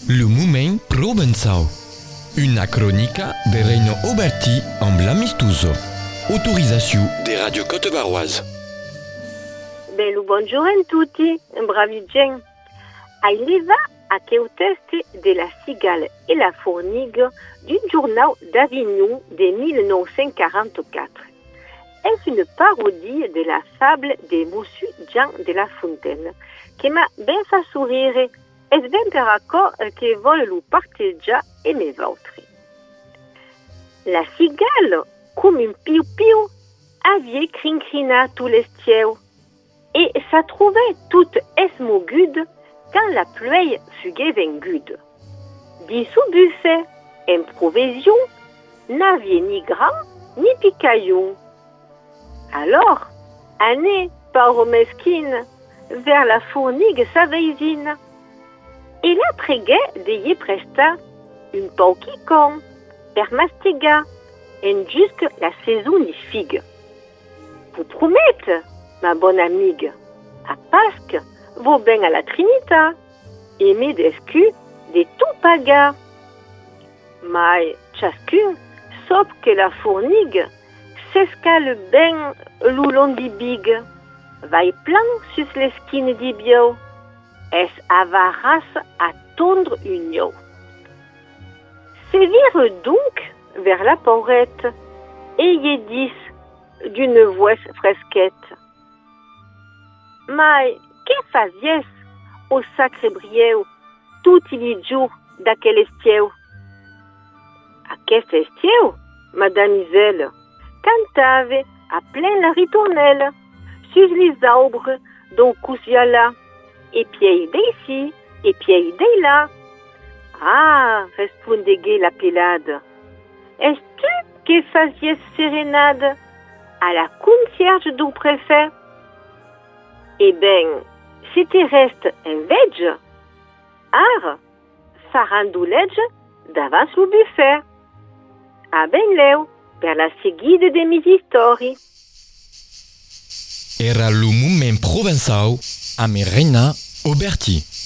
Le Moment Provençal. Una cronica de Reino Oberti amb l'Amistuso. Autorisation des radios Côte-Varoise. Bello buongiorno a tutti, bravi gen. Aileva a che o teste della cigale et la fournigue du journal d'Avignon de 1944. Est une parodie de la fable de Monsieur Jean de La Fontaine, che m'a ben fa sourire e ben per accord che vuole lo parteggiare e me votre. La cigale, comme un piou-piou, avait crincrina tout l'estieu, et ça trouvait toute esmogude quand la pluie fugait vengude. Dit sous buffet, en provision, n'avait ni grand ni picaillon. Alors, année par mesquine, vers la fournigue sa veisine, et la préguait d'y presta une pauquicon, per mastiga, en jusque la saison ni figue. Vous promette, ma bonne amigue, à Pâques, vos ben à la Trinita, et mes descu des tout paga. Mais chacun, sauf que la fournigue, s'escale ben l'oulon di big, vai plan sus l'esquine di bio, es avaras à tondre une. Sévire donc vers la porrette, et y dis d'une voix fresquette. Mais que fazies au sacré brieu tout il jour d'aquel estieu? Aquest estieu, madame Iselle, cantave à plein la ritournelle, sur les arbres dont cousiala, et pied d'ici, et pied là. Ah, respondait la pelade, est-ce que fazies sérénade à la concierge du préfet? Eh ben, c'était reste un veg, ar, farandouledge d'avance le buffet. A ben leu, per la seguida de mes histoires. Era le Moment Provençal amb Reina Oberti.